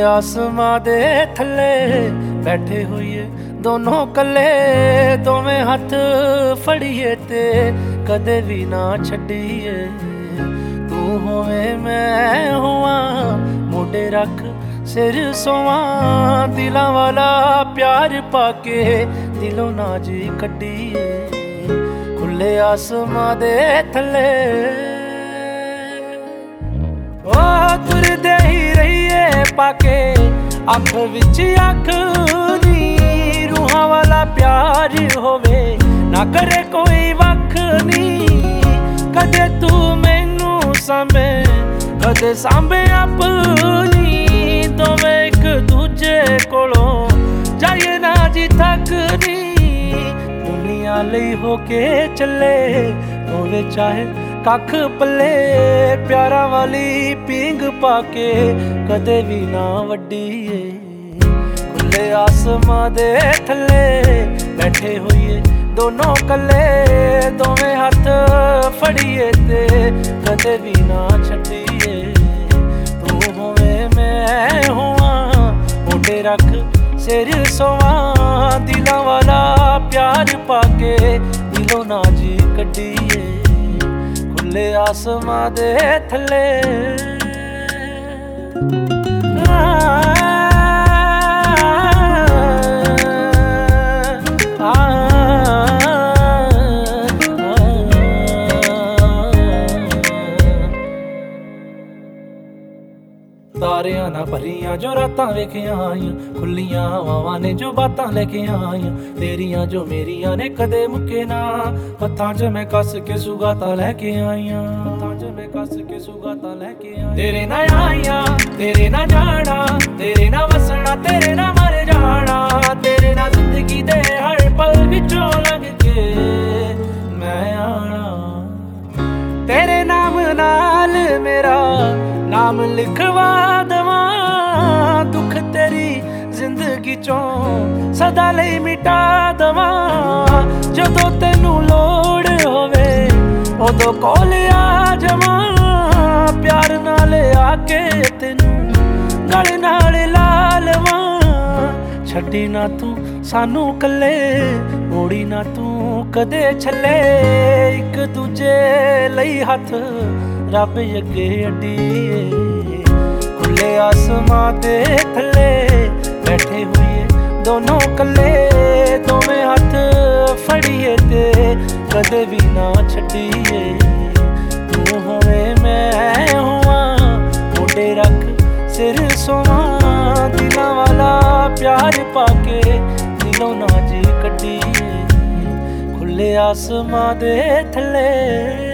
आसमां दे थल्ले बैठे होइए दोनों कल्ले, दोवें हथ फड़िए ते कदे भी ना छड्डीए। तू होवे मैं होवां, मोढे रख सिर सोवां, दिलां वाला प्यार पाके दिलों ना जी कड्डीए। खुले आसमां दे थल्ले ओ तुरदे ही रहिए पाके अख विच अख नी, रूहां वाला प्यार होवे ना करे कोई वख नी। कदे तू मैनू सांभे कदे सांभे अपनी, दोवें एक दूजे कोलों जाइए ना जी थक नी। दुनिया लई होके चले होवे चाहे कख पल्ले, प्यारा वाली पींग पाके कदे भी ना वड्डीए। खुले आसमां दे थल्ले बैठे होइए दोनों कल्ले, दोवें हथ फड़िए ते कदे भी ना छड्डीए। तू होवे मैं होवां, मोढे रख सिर सोवां, दिलां वाला प्यार पाके दिलों ना जी कड्डीए। खुले आसमां दे थल्ले तारियां ना भरियां जो रातां वेखियां आईयां, खुलियां हवावां ने जो बातां लेके आईयां, तेरियां जो मेरियां ने कदे मुक्के ना। हत्थां च मैं कस के सुगातां लैके आईयां, हत्थां च मैं कस के सुगातां लैके आईयां। तेरे ना आईयां तेरे ना जाना, तेरे ना वसना तेरे ना मर जाना, तेरे ना जिंदगी दे हर पल विचों लंघ के मैं आना। तेरे नाम नाल मेरा नाम लिखवा दवां, दुख तेरी जिंदगी चों सदा लई मिटा दवां। जदों तैनू लोड़ होवे उदों कोल आ जावां, प्यार नाल आके तैनू गल नाल ला लवां। छड्डी ना तू सानू कल्ले, मोड़ी ना तू कदे छल्ले, इक दूजे लई हथ रब अगे अड्डीए। खुले आसमां दे थल्ले बैठे होइए दोनों कल्ले, दोवें हथ फड़िए ते कदे भी ना छड्डीए। तू होवे मैं होवां, मोढे रख सिर सोवां, दिलां वाला प्यार पाके दिलों ना जी कड्डीए। खुले आसमां दे थल्ले